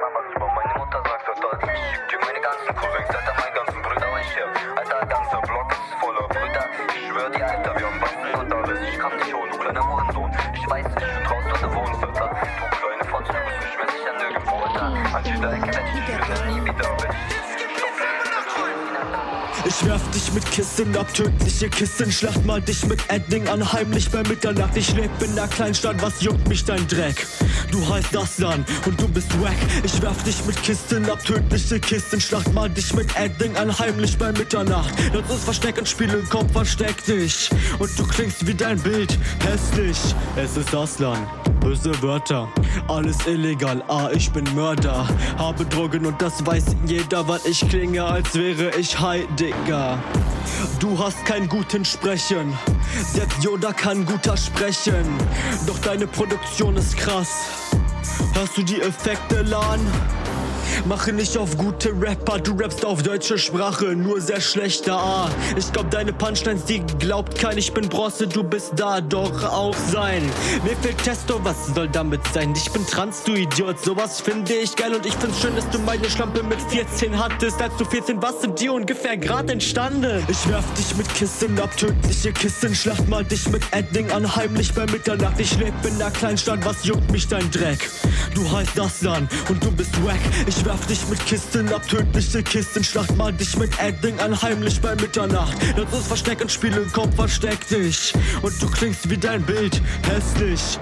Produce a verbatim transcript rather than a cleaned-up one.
was ich über meine Mutter sag, Alter. Ich schick dir meine ganzen Cousins, Alter, meine ganzen Brüder, weißt du. Alter, der ganze Block ist voller Brüder. Ich schwör dir, Alter, wir haben Waffen und alles. Ich kann dich holen, du kleiner Hurensohn. Ich weiß nicht, du traust, was du wohnst, Alter. Du kleine Fotze, du bist nicht mehr sicher nirgendwo, Alter. An jeder Ecke werd ich dich finden, nie wieder, Bitch. Ich werf dich mit Kissen ab, tödliche Kissen. Schlacht mal dich mit Edding an, heimlich bei Mitternacht. Ich leb in der Kleinstadt, was juckt mich dein Dreck? Du heißt Aslan und du bist wack. Ich werf dich mit Kisten ab, tödliche Kisten. Schlacht mal dich mit Edding an, heimlich bei Mitternacht. Das ist Verstecken, Spiel im Kopf, versteck dich. Und du klingst wie dein Bild, hässlich. Es ist Aslan, böse Wörter, alles illegal, ah, ich bin Mörder. Habe Drogen und das weiß jeder, weil ich klinge, als wäre ich high, Digga. Du hast keinen guten Sprechen, selbst Yoda kann guter sprechen. Doch deine Produktion ist krass. Hörst du die Effekte, Lan? Mache nicht auf gute Rapper, du rappst auf deutsche Sprache, nur sehr schlechter, ah. Ich glaub deine Punchlines, die glaubt kein, ich bin Bronze, du bist da, doch auch sein. Mir fehlt Testo, was soll damit sein? Ich bin trans, du Idiot, sowas finde ich geil. Und ich find's schön, dass du meine Schlampe mit vierzehn hattest. Als du vierzehn warst, sind dir ungefähr grad entstanden. Ich werf dich mit Kissen ab, tödliche Kissen. Schlacht mal dich mit Edding an, heimlich bei Mitternacht. Ich leb in der Kleinstadt, was juckt mich dein Dreck? Du heißt Aslan und du bist wack. Ich werf dich mit Kisten ab, tödliche Kisten. Schlacht mal dich mit Edding an, heimlich bei Mitternacht. Das ist Verstecken, Spiel im Kopf, versteck dich. Und du klingst wie dein Bild, hässlich.